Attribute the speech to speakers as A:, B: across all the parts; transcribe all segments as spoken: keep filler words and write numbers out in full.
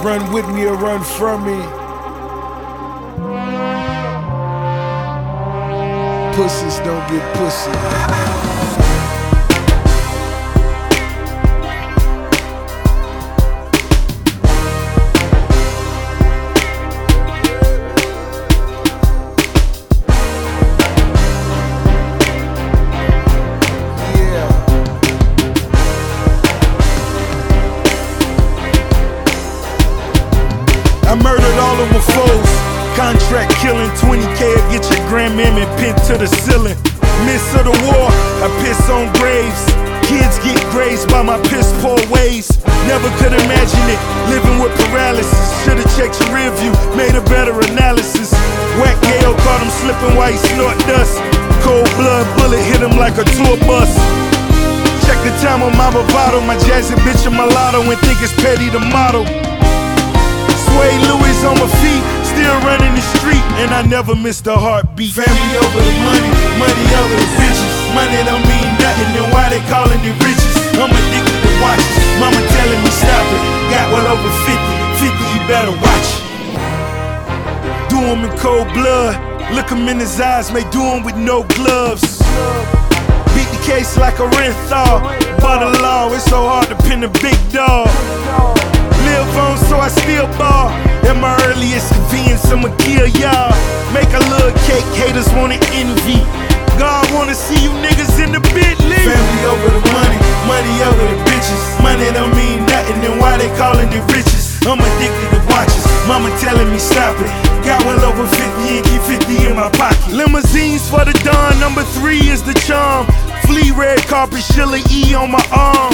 A: Run with me or run from me. Pussies don't get pussy.
B: I murdered all of my foes. Contract killing, twenty K to get your grandmammy pinned to the ceiling. Midst of the war, I piss on graves. Kids get grazed by my piss poor ways. Never could imagine it, living with paralysis. Should've checked your rear view, made a better analysis. Whack Gale caught him slipping while he snort dust. Cold blood bullet hit him like a tour bus. Check the time on my bravado, my jazzy bitch a mulatto and think it's petty the motto. Sway Louis on my feet, still running the street, and I never missed a heartbeat.
A: Family over the money, money over the bitches. Money don't mean nothing, then why they calling it riches? I'm addicted to watches, mama telling me stop it. Got well over fifty, fifty you better watch it.
B: Do him in cold blood, look him in his eyes, may do him with no gloves. Beat the case like a Renthal, by the law, it's so hard to pin a big dog. Live on so I still ball. At my earliest convenience, I'ma kill y'all. Make a little cake, haters wanna envy. God wanna see you niggas in the Bentley.
A: Family over the money, money over the bitches. Money don't mean nothing, then why they calling it riches? I'm addicted to watches, mama telling me stop it. Got well over fifty and keep fifty in my pocket.
B: Limousines for the dawn, number three is the charm. Flea red carpet, Sheila E on my arm.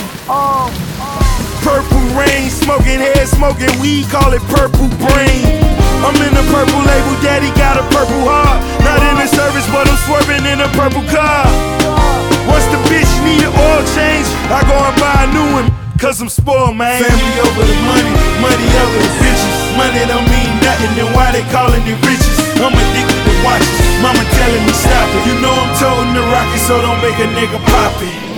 B: Purple rain, smoking head, smoking weed, call it purple brain. I'm in a purple label, daddy got a purple heart. Not in the service, but I'm swerving in a purple car. Once the bitch need an oil change, I go and buy a new one, cause I'm spoiled, man.
A: Family over the money, money over the bitches. Money don't mean nothing, then why they calling it riches? I'm addicted to watches, mama telling me stop it. You know I'm toting the rocket, so don't make a nigga pop it.